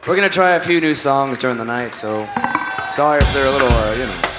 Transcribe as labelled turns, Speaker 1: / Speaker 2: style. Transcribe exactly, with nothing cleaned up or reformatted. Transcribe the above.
Speaker 1: We're gonna try a few new songs during the night, so sorry if they're a little, uh, you know.